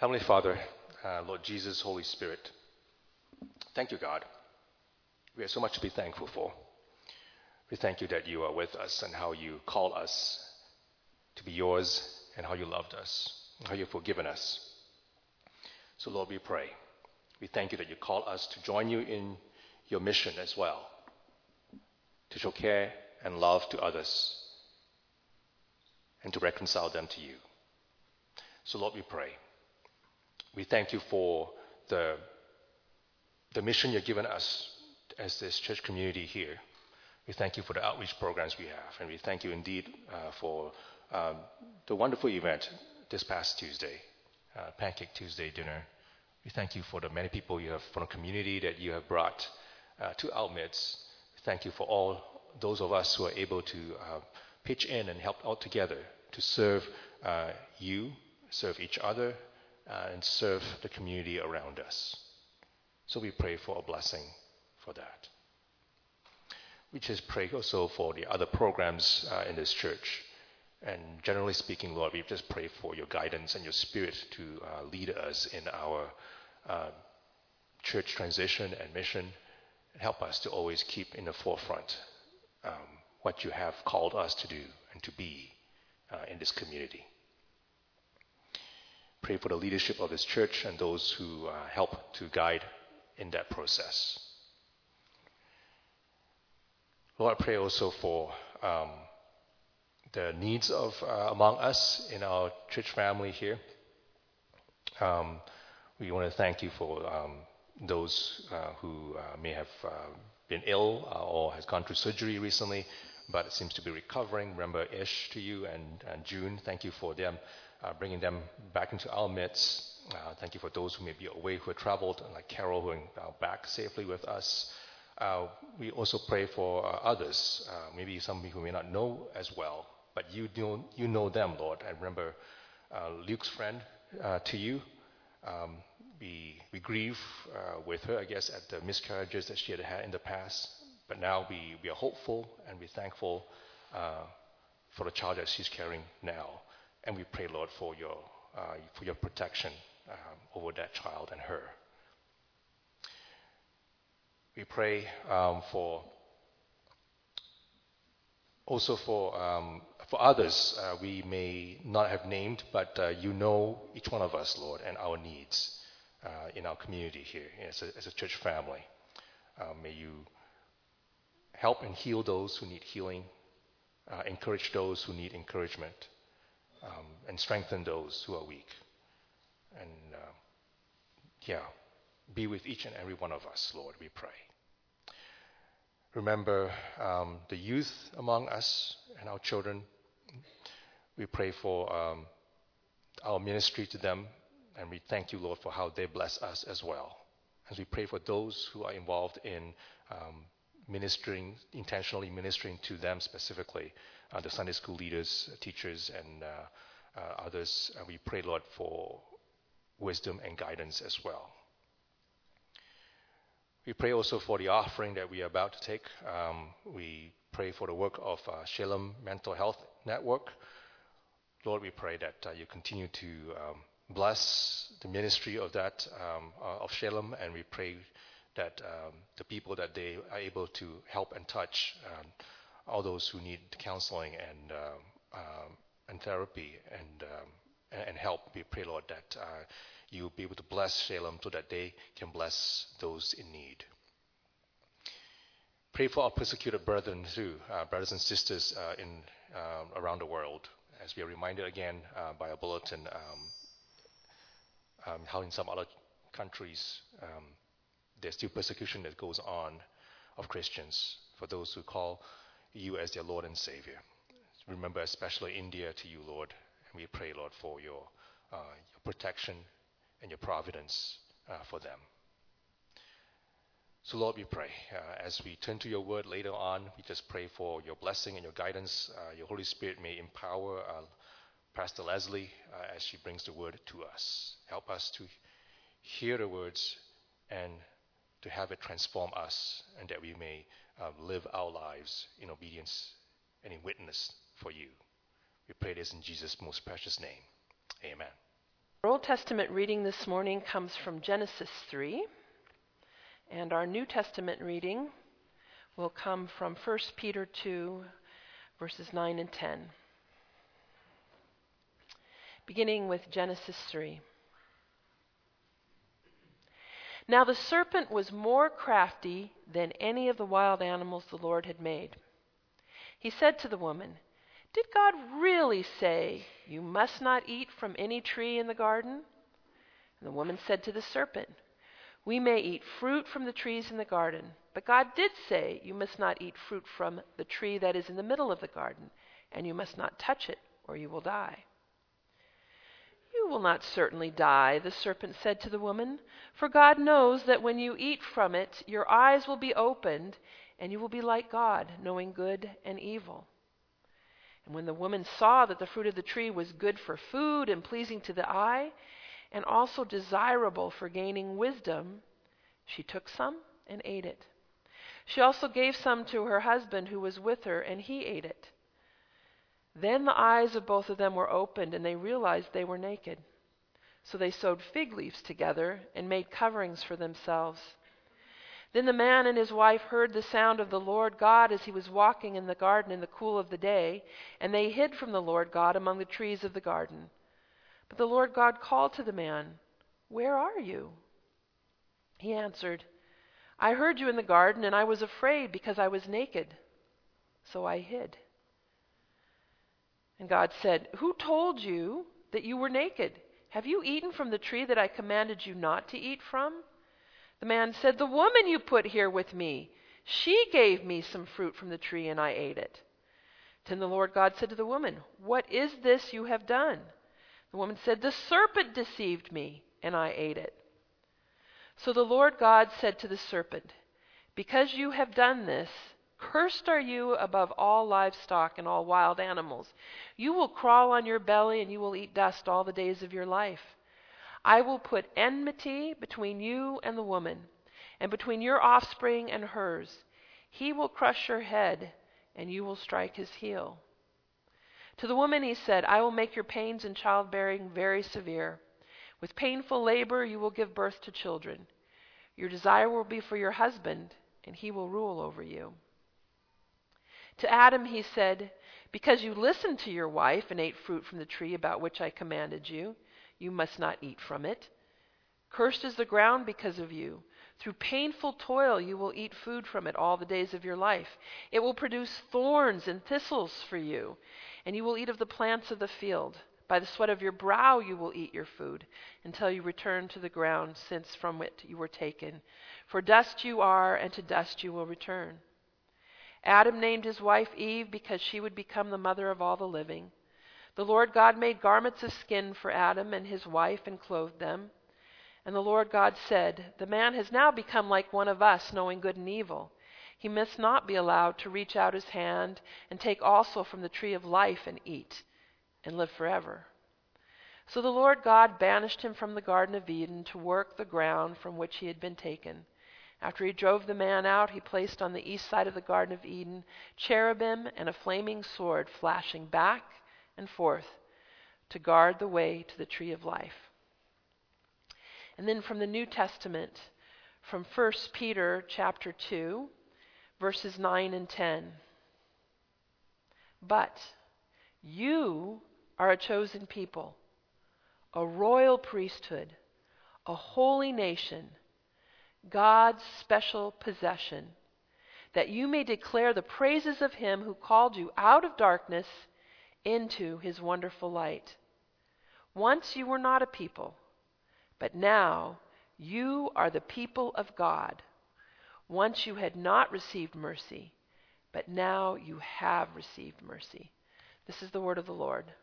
Heavenly Father, Lord Jesus, Holy Spirit, thank you, God. We have so much to be thankful for. We thank you that you are with us and how you call us to be yours and how you loved us, and how you've forgiven us. So, Lord, we pray. We thank you that you call us to join you in your mission as well, to show care and love to others and to reconcile them to you. So, Lord, we pray. We thank you for the mission you've given us as this church community here. We thank you for the outreach programs we have, and we thank you indeed for the wonderful event this past Tuesday, Pancake Tuesday dinner. We thank you for the many people you have from the community that you have brought to our midst. Thank you for all those of us who are able to pitch in and help out together to serve you, serve each other, and serve the community around us. So we pray for a blessing for that. We just pray also for the other programs in this church. And generally speaking, Lord, we just pray for your guidance and your spirit to lead us in our church transition and mission. Help us to always keep in the forefront what you have called us to do and to be in this community. Pray for the leadership of this church and those who help to guide in that process. Lord, I pray also for the needs of among us in our church family here. We want to thank you for those who may have been ill or has gone through surgery recently, but it seems to be recovering. Remember Ish to you and June. Thank you for them, bringing them back into our midst. Thank you for those who may be away, who have traveled, like Carol, who are back safely with us. We also pray for others, maybe some who may not know as well, but you know them, Lord. I remember Luke's friend to you. We grieve with her, I guess, at the miscarriages that she had had in the past. But now we are hopeful and we're thankful for the child that she's carrying now. And we pray, Lord, for your protection over that child and her. We pray also for others we may not have named, but you know each one of us, Lord, and our needs in our community here as a church family. May you help and heal those who need healing, encourage those who need encouragement, and strengthen those who are weak. And be with each and every one of us, Lord, we pray. Remember the youth among us and our children. We pray for our ministry to them, and we thank you, Lord, for how they bless us as well. As we pray for those who are involved in intentionally ministering to them specifically, the Sunday school leaders, teachers, and others, we pray, Lord, for wisdom and guidance as well. We pray also for the offering that we are about to take. We pray for the work of Shalom Mental Health Network. Lord, we pray that you continue to bless the ministry of that of Shalom, and we pray that the people that they are able to help and touch, all those who need counseling and therapy and help. We pray, Lord, that you will be able to bless Shalom so that they can bless those in need. Pray for our persecuted brethren too, brothers and sisters around the world, as we are reminded again by a bulletin how in some other countries there's still persecution that goes on of Christians, for those who call you as their Lord and Savior. Remember especially India to you, Lord, and we pray, Lord, for your protection and your providence for them. So, Lord, we pray as we turn to your word later on, we just pray for your blessing and your guidance. Your Holy Spirit may empower Pastor Leslie as she brings the word to us. Help us to hear the words and to have it transform us, and that we may live our lives in obedience and in witness for you. We pray this in Jesus' most precious name. Amen. Our Old Testament reading this morning comes from Genesis 3, and our New Testament reading will come from 1 Peter 2, verses 9 and 10. Beginning with Genesis 3. Now the serpent was more crafty than any of the wild animals the Lord had made. He said to the woman, "Did God really say, 'You must not eat from any tree in the garden'?" And the woman said to the serpent, "We may eat fruit from the trees in the garden, but God did say, 'You must not eat fruit from the tree that is in the middle of the garden, and you must not touch it, or you will die.'" "You will not certainly die," the serpent said to the woman, "for God knows that when you eat from it, your eyes will be opened, and you will be like God, knowing good and evil." And when the woman saw that the fruit of the tree was good for food and pleasing to the eye, and also desirable for gaining wisdom, she took some and ate it. She also gave some to her husband who was with her, and he ate it. Then the eyes of both of them were opened, and they realized they were naked. So they sewed fig leaves together and made coverings for themselves. Then the man and his wife heard the sound of the Lord God as he was walking in the garden in the cool of the day, and they hid from the Lord God among the trees of the garden. But the Lord God called to the man, "Where are you?" He answered, "I heard you in the garden, and I was afraid because I was naked, so I hid." And God said, "Who told you that you were naked? Have you eaten from the tree that I commanded you not to eat from?" The man said, "The woman you put here with me, she gave me some fruit from the tree, and I ate it." Then the Lord God said to the woman, "What is this you have done?" The woman said, "The serpent deceived me, and I ate it." So the Lord God said to the serpent, "Because you have done this, cursed are you above all livestock and all wild animals. You will crawl on your belly, and you will eat dust all the days of your life. I will put enmity between you and the woman, and between your offspring and hers. He will crush your head, and you will strike his heel." To the woman he said, "I will make your pains in childbearing very severe. With painful labor you will give birth to children. Your desire will be for your husband, and he will rule over you." To Adam he said, "Because you listened to your wife and ate fruit from the tree about which I commanded you, you must not eat from it. Cursed is the ground because of you. Through painful toil you will eat food from it all the days of your life. It will produce thorns and thistles for you, and you will eat of the plants of the field. By the sweat of your brow you will eat your food, until you return to the ground, since from it you were taken. For dust you are, and to dust you will return." Adam named his wife Eve because she would become the mother of all the living. The Lord God made garments of skin for Adam and his wife and clothed them. And the Lord God said, "The man has now become like one of us, knowing good and evil. He must not be allowed to reach out his hand and take also from the tree of life and eat and live forever." So the Lord God banished him from the Garden of Eden to work the ground from which he had been taken. After he drove the man out, he placed on the east side of the Garden of Eden cherubim and a flaming sword flashing back and forth to guard the way to the tree of life. And then from the New Testament, from 1 Peter chapter 2, verses 9 and 10. "But you are a chosen people, a royal priesthood, a holy nation, God's special possession, that you may declare the praises of him who called you out of darkness into his wonderful light. Once you were not a people, but now you are the people of God. Once you had not received mercy, but now you have received mercy." This is the word of the Lord.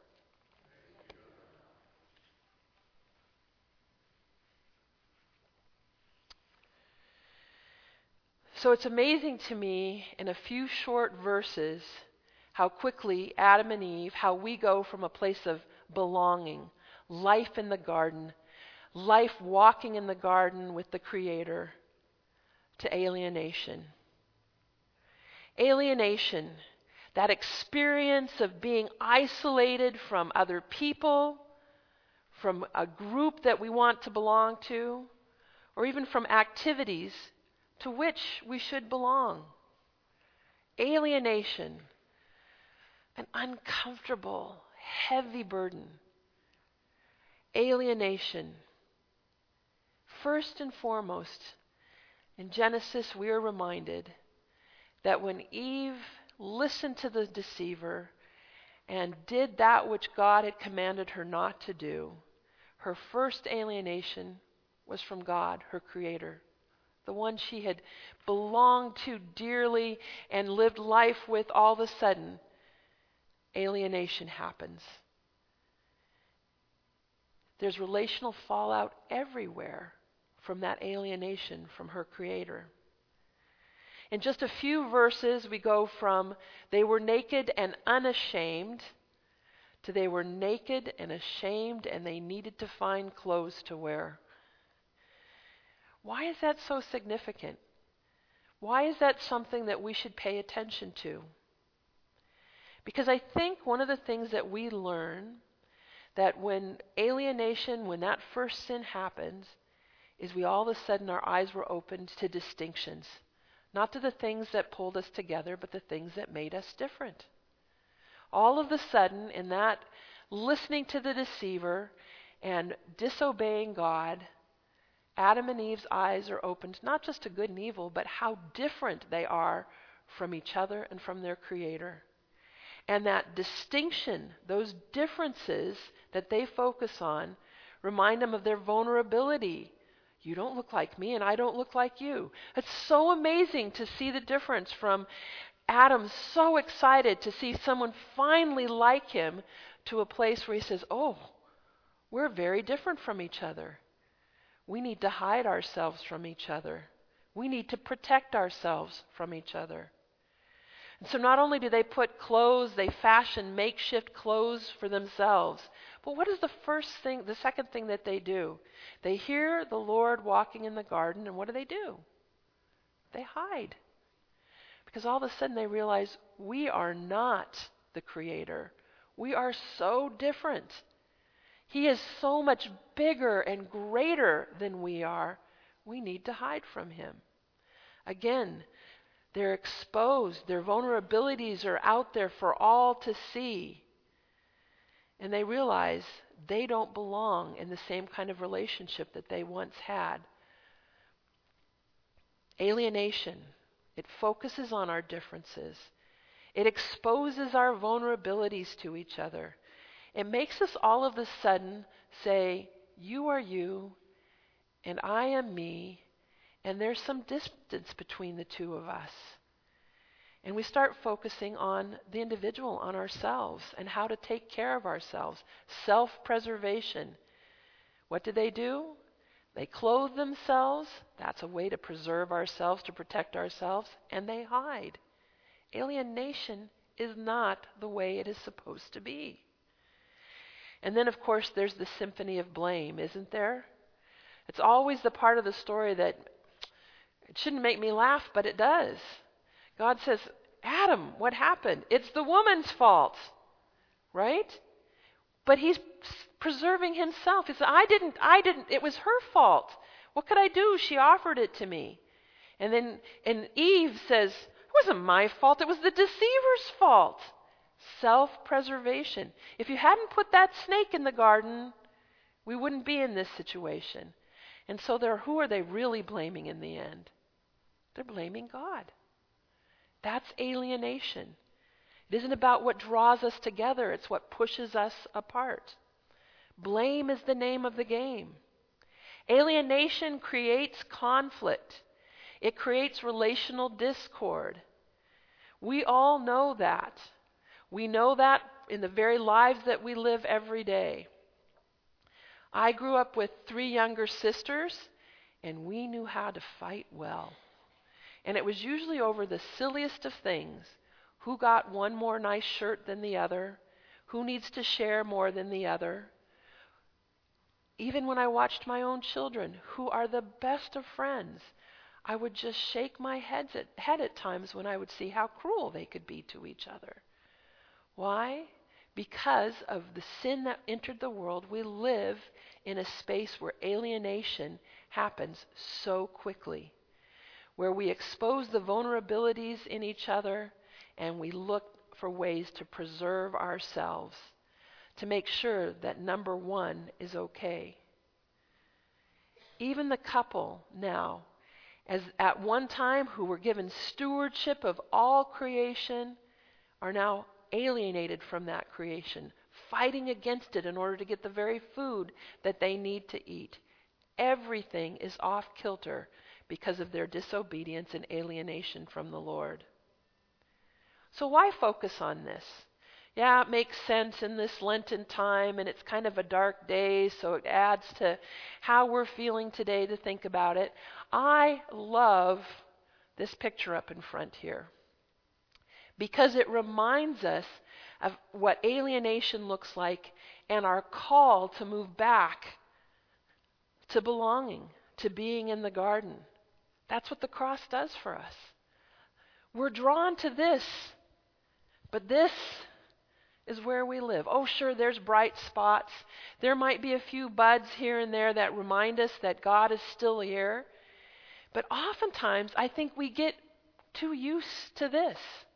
So it's amazing to me in a few short verses how quickly Adam and Eve, how we go from a place of belonging, life in the garden, life walking in the garden with the Creator, to alienation. Alienation, that experience of being isolated from other people, from a group that we want to belong to, or even from activities to which we should belong. Alienation, an uncomfortable, heavy burden. Alienation. First and foremost, in Genesis we are reminded that when Eve listened to the deceiver and did that which God had commanded her not to do, her first alienation was from God, her Creator, the one she had belonged to dearly and lived life with. All of a sudden, alienation happens. There's relational fallout everywhere from that alienation from her Creator. In just a few verses, we go from they were naked and unashamed to they were naked and ashamed and they needed to find clothes to wear. Why is that so significant? Why is that something that we should pay attention to? Because I think one of the things that we learn, that when alienation, when that first sin happens, is we all of a sudden our eyes were opened to distinctions. Not to the things that pulled us together, but the things that made us different. All of a sudden, in that listening to the deceiver and disobeying God, Adam and Eve's eyes are opened not just to good and evil, but how different they are from each other and from their Creator. And that distinction, those differences that they focus on, remind them of their vulnerability. You don't look like me and I don't look like you. It's so amazing to see the difference from Adam so excited to see someone finally like him to a place where he says, oh, we're very different from each other. We need to hide ourselves from each other. We need to protect ourselves from each other. And so not only do they put clothes, they fashion makeshift clothes for themselves, but what is the second thing that they do? They hear the Lord walking in the garden, and what do? They hide. Because all of a sudden they realize we are not the Creator. We are so different. He is so much bigger and greater than we are. We need to hide from Him. Again, they're exposed. Their vulnerabilities are out there for all to see. And they realize they don't belong in the same kind of relationship that they once had. Alienation. It focuses on our differences. It exposes our vulnerabilities to each other. It makes us all of a sudden say, you are you, and I am me, and there's some distance between the two of us. And we start focusing on the individual, on ourselves, and how to take care of ourselves. Self-preservation. What do? They clothe themselves. That's a way to preserve ourselves, to protect ourselves, and they hide. Alienation is not the way it is supposed to be. And then, of course, there's the symphony of blame, isn't there? It's always the part of the story that it shouldn't make me laugh, but it does. God says, Adam, what happened? It's the woman's fault, right? But he's preserving himself. He said, I didn't, it was her fault. What could I do? She offered it to me. And Eve says, it wasn't my fault, it was the deceiver's fault. Self-preservation. If you hadn't put that snake in the garden, we wouldn't be in this situation. And so who are they really blaming in the end? They're blaming God. That's alienation. It isn't about what draws us together, it's what pushes us apart. Blame is the name of the game. Alienation creates conflict. It creates relational discord. We all know that. We know that in the very lives that we live every day. I grew up with 3 younger sisters, and we knew how to fight well. And it was usually over the silliest of things. Who got one more nice shirt than the other? Who needs to share more than the other? Even when I watched my own children, who are the best of friends, I would just shake my head at times when I would see how cruel they could be to each other. Why? Because of the sin that entered the world, we live in a space where alienation happens so quickly, where we expose the vulnerabilities in each other and we look for ways to preserve ourselves, to make sure that number one is okay. Even the couple now, as at one time who were given stewardship of all creation, are now alienated from that creation, fighting against it in order to get the very food that they need to eat. Everything is off kilter because of their disobedience and alienation from the Lord. So why focus on this? Yeah, it makes sense in this Lenten time, and it's kind of a dark day, so it adds to how we're feeling today to think about it. I love this picture up in front here, because it reminds us of what alienation looks like and our call to move back to belonging, to being in the garden. That's what the cross does for us. We're drawn to this, but this is where we live. Oh, sure, there's bright spots. There might be a few buds here and there that remind us that God is still here. But oftentimes, I think we get too used to this.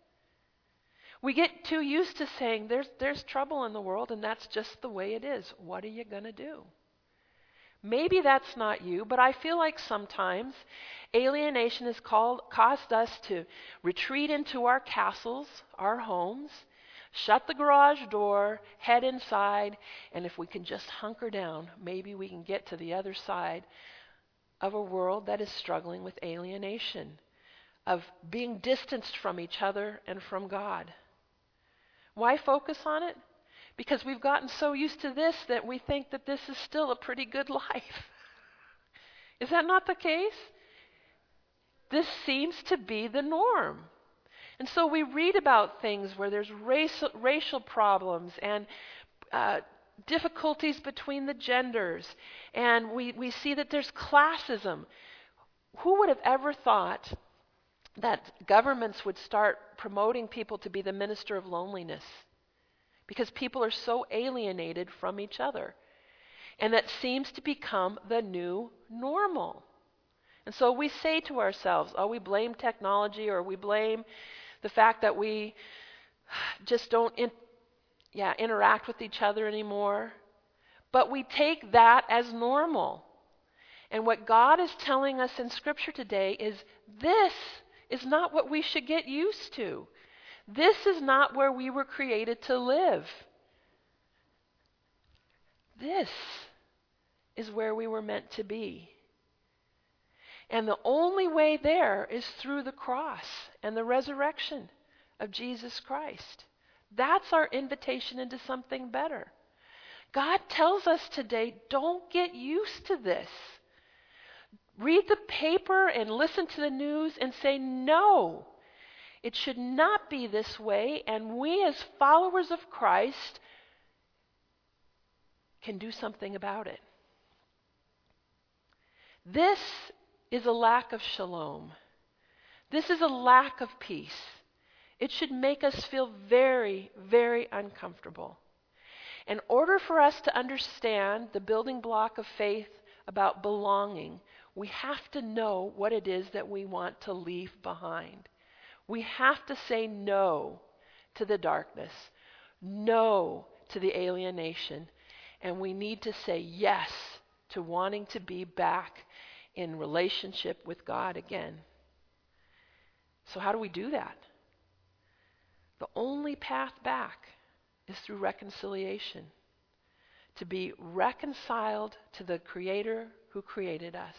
We get too used to saying there's trouble in the world and that's just the way it is. What are you going to do? Maybe that's not you, but I feel like sometimes alienation has caused us to retreat into our castles, our homes, shut the garage door, head inside, and if we can just hunker down, maybe we can get to the other side of a world that is struggling with alienation, of being distanced from each other and from God. Why focus on it? Because we've gotten so used to this that we think that this is still a pretty good life. Is that not the case? This seems to be the norm. And so we read about things where there's racial problems and difficulties between the genders, and we see that there's classism. Who would have ever thought that governments would start promoting people to be the minister of loneliness? Because people are so alienated from each other. And that seems to become the new normal. And so we say to ourselves, we blame technology, or we blame the fact that we just don't interact with each other anymore. But we take that as normal. And what God is telling us in Scripture today is this is not what we should get used to. This is not where we were created to live. This is where we were meant to be. And the only way there is through the cross and the resurrection of Jesus Christ. That's our invitation into something better. God tells us today, don't get used to this. Read the paper and listen to the news and say, no, it should not be this way, and we as followers of Christ can do something about it. This is a lack of shalom. This is a lack of peace. It should make us feel very, very uncomfortable. In order for us to understand the building block of faith about belonging, we have to know what it is that we want to leave behind. We have to say no to the darkness, no to the alienation, and we need to say yes to wanting to be back in relationship with God again. So how do we do that? The only path back is through reconciliation. To be reconciled to the Creator who created us.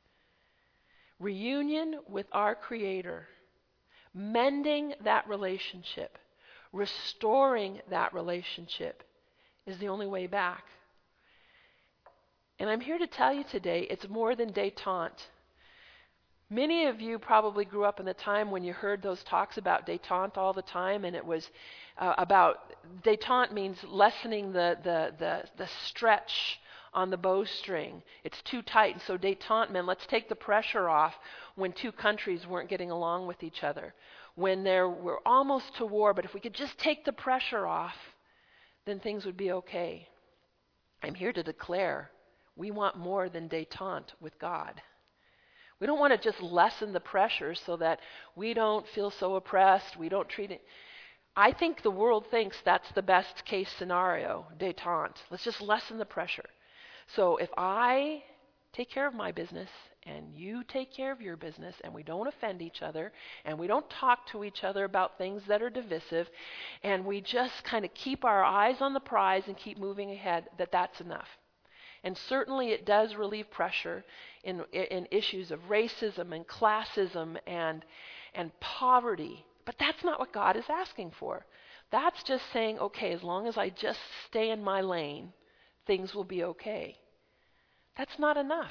Reunion with our Creator. Mending that relationship. Restoring that relationship is the only way back. And I'm here to tell you today, it's more than détente. Many of you probably grew up in the time when you heard those talks about détente all the time, and it was about, détente means lessening the stretch on the bowstring. It's too tight, and so détente meant let's take the pressure off when two countries weren't getting along with each other. When we're almost to war, but if we could just take the pressure off, then things would be okay. I'm here to declare we want more than détente with God. We don't want to just lessen the pressure so that we don't feel so oppressed, we don't treat it. I think the world thinks that's the best case scenario, détente. Let's just lessen the pressure. So if I take care of my business and you take care of your business and we don't offend each other and we don't talk to each other about things that are divisive and we just kind of keep our eyes on the prize and keep moving ahead, that's enough. And certainly it does relieve pressure in issues of racism and classism and poverty. But that's not what God is asking for. That's just saying, okay, as long as I just stay in my lane, things will be okay. That's not enough.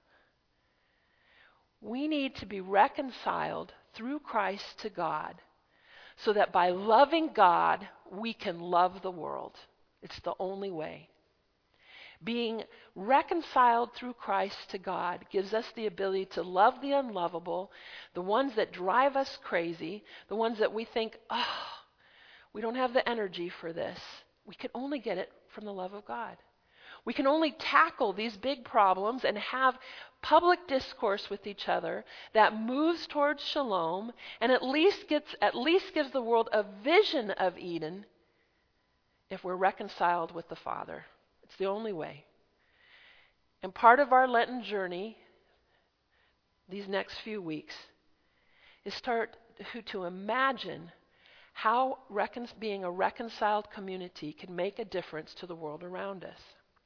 We need to be reconciled through Christ to God so that by loving God, we can love the world. It's the only way. Being reconciled through Christ to God gives us the ability to love the unlovable, the ones that drive us crazy, the ones that we think, we don't have the energy for this. We can only get it from the love of God. We can only tackle these big problems and have public discourse with each other that moves towards shalom and at least gives the world a vision of Eden if we're reconciled with the Father. It's the only way. And part of our Lenten journey, these next few weeks, is start to imagine how being a reconciled community can make a difference to the world around us.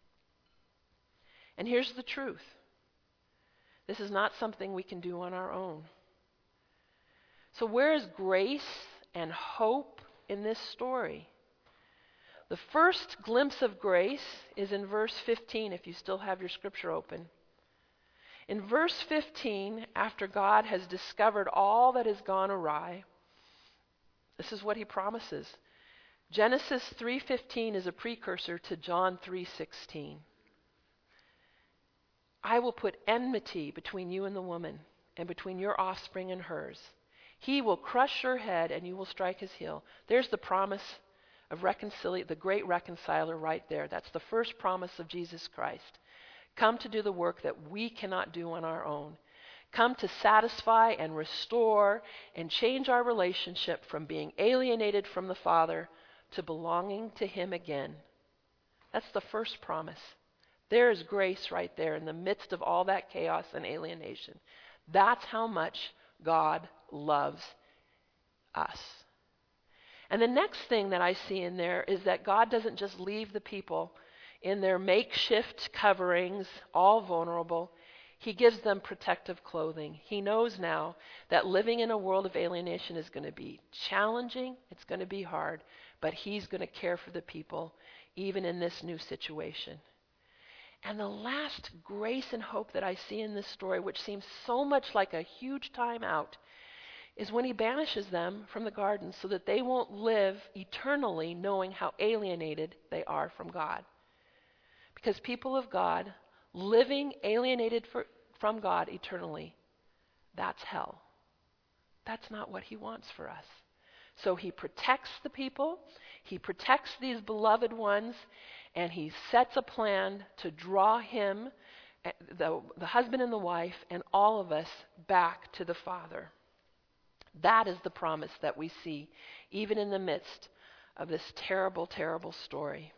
And here's the truth. This is not something we can do on our own. So where is grace and hope in this story? The first glimpse of grace is in verse 15, if you still have your scripture open. In verse 15, after God has discovered all that has gone awry, this is what he promises. Genesis 3:15 is a precursor to John 3:16. I will put enmity between you and the woman, and between your offspring and hers. He will crush your head, and you will strike his heel. There's the promise of the great reconciler right there. That's the first promise of Jesus Christ. Come to do the work that we cannot do on our own. Come to satisfy and restore and change our relationship from being alienated from the Father to belonging to him again. That's the first promise. There is grace right there in the midst of all that chaos and alienation. That's how much God loves us. And the next thing that I see in there is that God doesn't just leave the people in their makeshift coverings, all vulnerable. He gives them protective clothing. He knows now that living in a world of alienation is going to be challenging, it's going to be hard, but he's going to care for the people even in this new situation. And the last grace and hope that I see in this story, which seems so much like a huge time out, is when he banishes them from the garden so that they won't live eternally knowing how alienated they are from God. Because people of God, living alienated from God eternally, that's hell. That's not what he wants for us. So he protects the people, he protects these beloved ones, and he sets a plan to draw him, the husband and the wife, and all of us back to the Father. That is the promise that we see, even in the midst of this terrible, terrible story.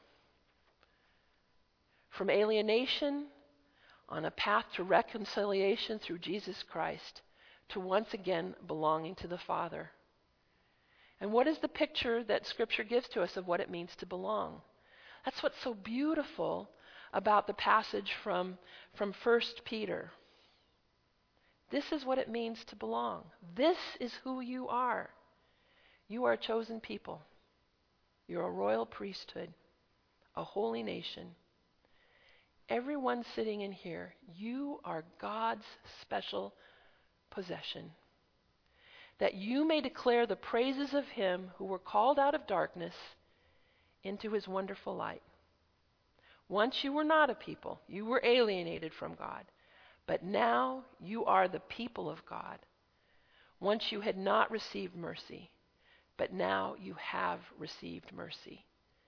From alienation on a path to reconciliation through Jesus Christ to once again belonging to the Father. And what is the picture that Scripture gives to us of what it means to belong? That's what's so beautiful about the passage from 1 Peter. This is what it means to belong. This is who you are. You are a chosen people. You're a royal priesthood, a holy nation. Everyone sitting in here, you are God's special possession. That you may declare the praises of him who were called out of darkness into his wonderful light. Once you were not a people, you were alienated from God. But now you are the people of God. Once you had not received mercy, but now you have received mercy.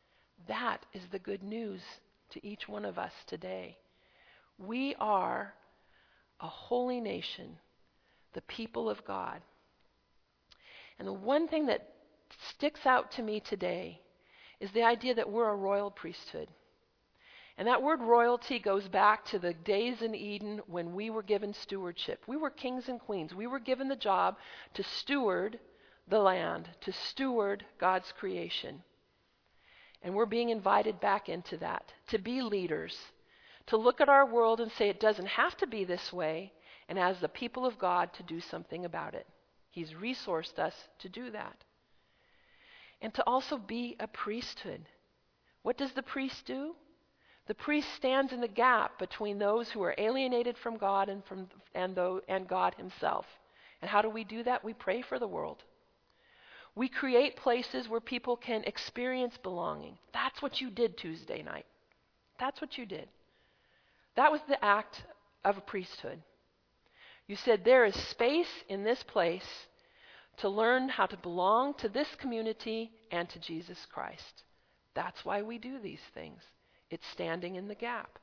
That is the good news to each one of us today. We are a holy nation, the people of God. And the one thing that sticks out to me today is the idea that we're a royal priesthood. And that word royalty goes back to the days in Eden when we were given stewardship. We were kings and queens. We were given the job to steward the land, to steward God's creation. And we're being invited back into that, to be leaders, to look at our world and say it doesn't have to be this way, and as the people of God to do something about it. He's resourced us to do that. And to also be a priesthood. What does the priest do? The priest stands in the gap between those who are alienated from God and God himself. And how do we do that? We pray for the world. We create places where people can experience belonging. That's what you did Tuesday night. That's what you did. That was the act of a priesthood. You said there is space in this place to learn how to belong to this community and to Jesus Christ. That's why we do these things. It's standing in the gap.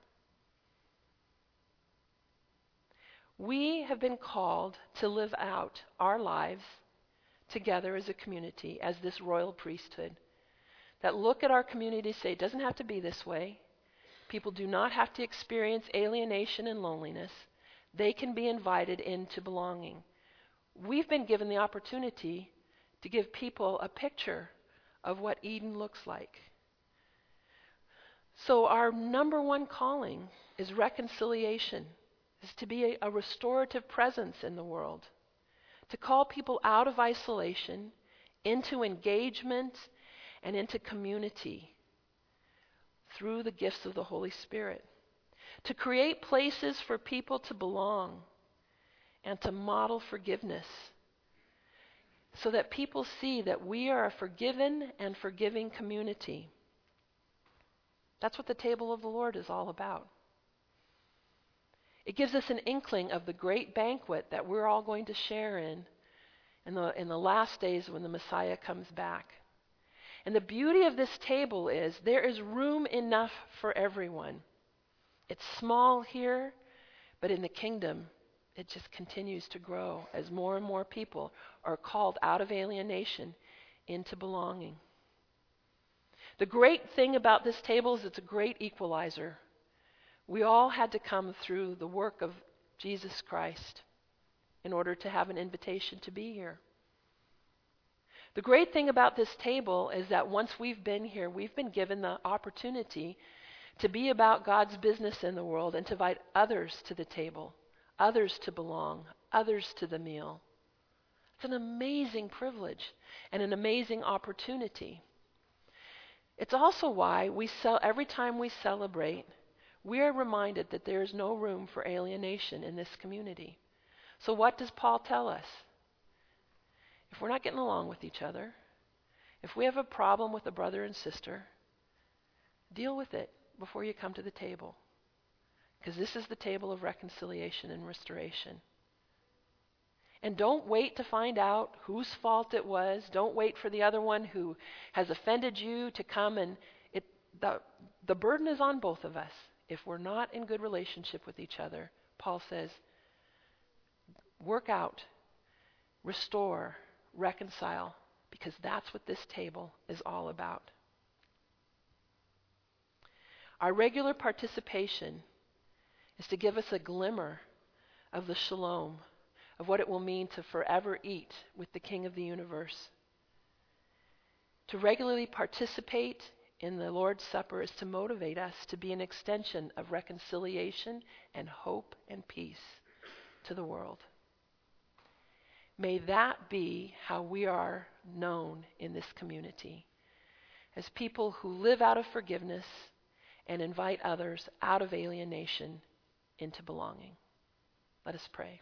We have been called to live out our lives together as a community, as this royal priesthood, that look at our community and say, it doesn't have to be this way. People do not have to experience alienation and loneliness. They can be invited into belonging. We've been given the opportunity to give people a picture of what Eden looks like. So our number one calling is reconciliation, is to be a restorative presence in the world, to call people out of isolation, into engagement, and into community through the gifts of the Holy Spirit, to create places for people to belong and to model forgiveness so that people see that we are a forgiven and forgiving community. That's what the table of the Lord is all about. It gives us an inkling of the great banquet that we're all going to share in the last days when the Messiah comes back. And the beauty of this table is there is room enough for everyone. It's small here, but in the kingdom, it just continues to grow as more and more people are called out of alienation into belonging. The great thing about this table is it's a great equalizer. We all had to come through the work of Jesus Christ in order to have an invitation to be here. The great thing about this table is that once we've been here, we've been given the opportunity to be about God's business in the world and to invite others to the table, others to belong, others to the meal. It's an amazing privilege and an amazing opportunity. It's also why every time we celebrate, we are reminded that there is no room for alienation in this community. So what does Paul tell us? If we're not getting along with each other, if we have a problem with a brother and sister, deal with it before you come to the table. Because this is the table of reconciliation and restoration. And don't wait to find out whose fault it was. Don't wait for the other one who has offended you to come. And the burden is on both of us. If we're not in good relationship with each other, Paul says, work out, restore, reconcile, because that's what this table is all about. Our regular participation is to give us a glimmer of the shalom, of what it will mean to forever eat with the King of the universe. To regularly participate in the Lord's Supper is to motivate us to be an extension of reconciliation and hope and peace to the world. May that be how we are known in this community, as people who live out of forgiveness and invite others out of alienation into belonging. Let us pray.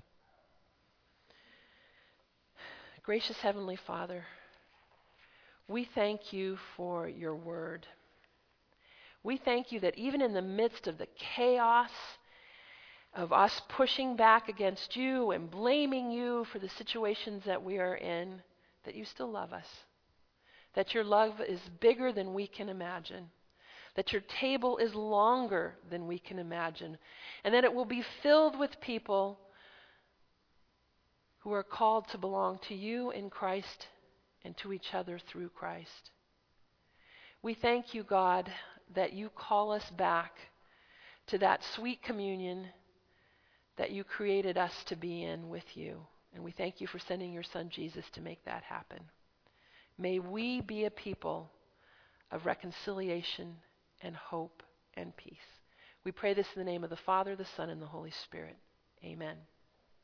Gracious Heavenly Father, we thank you for your word. We thank you that even in the midst of the chaos of us pushing back against you and blaming you for the situations that we are in, that you still love us. That your love is bigger than we can imagine. that your table is longer than we can imagine, and that it will be filled with people who are called to belong to you in Christ and to each other through Christ. We thank you, God, that you call us back to that sweet communion that you created us to be in with you. And we thank you for sending your Son Jesus to make that happen. May we be a people of reconciliation and hope and peace. We pray this in the name of the Father, the Son, and the Holy Spirit. Amen.